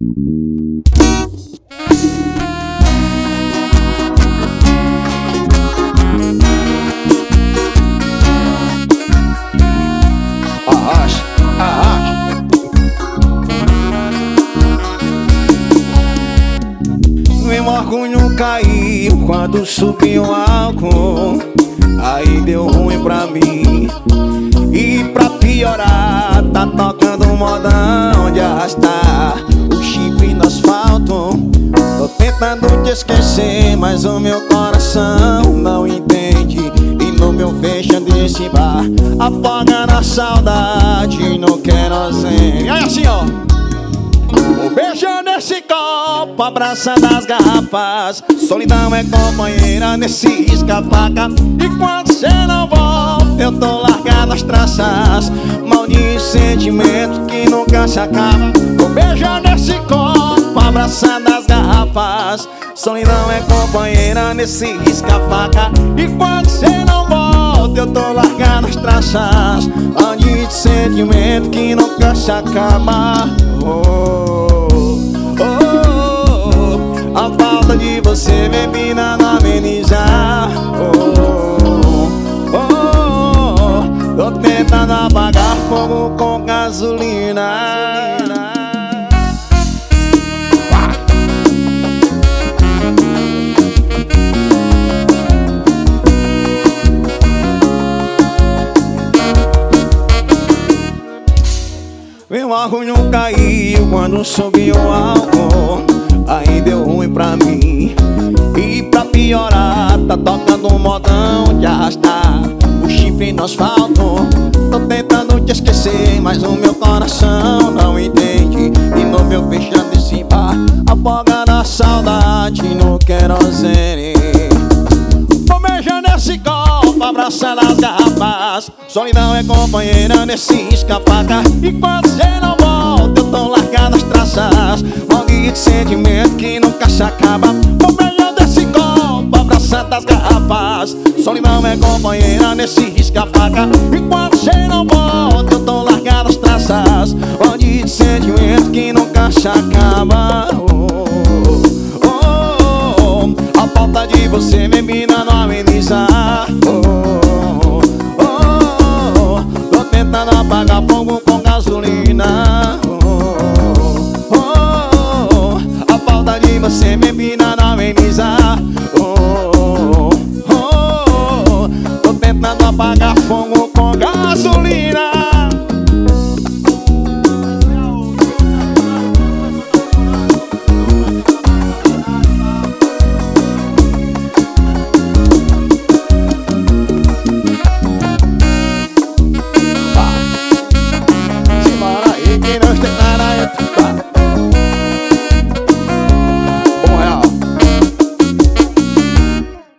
Meu orgulho caiu quando subiu o álcool. Aí deu ruim pra mim. E pra piorar, tá tocando um modão de arrastar o chifre no asfalto. Tô tentando te esquecer, mas o meu coração não entende. E no meu fecha desse bar afoga na saudade no querosene. Aí assim, ó, vou beijando esse copo, abraçando as garrafas. Solidão é companheira nesse risca-faca. E quando cê não volta, eu tô largado as traças. Maldito sentimento que nunca se acaba. Vou beijando esse copo, abraçando as garrafas. Solidão é companheira nesse risca-faca. E quando cê não volta, eu tô largado as traças. Maldito sentimento que nunca se acaba. A falta de você, bebida, não amenizar. Tô tentando apagar fogo com gasolina. Meu orgulho caiu quando subiu o álcool. Aí deu ruim pra mim. E pra piorar, tá tocando um modão de arrastar o chifre no asfalto. Tô tentando te esquecer, mas o meu coração não entende. E no meu fechando esse bar afoga na saudade no querosene. Vou beijando esse copo, abraçando as garrafas. Solidão é companheira nesse risca-faca. E quando cê não volta, eu tô largado as traças. Maldito sentimento que nunca se acaba. Vou beijando esse copo, abraçando as garrafas. Solidão é companheira nesse risca-faca. E quando cê não volta, eu tô largado as traças. Maldito sentimento que nunca se acaba. A falta de você, bebida, não amenizar. Tô tentando apagar fogo com gasolina. A falta de você, bebida, não amenizar.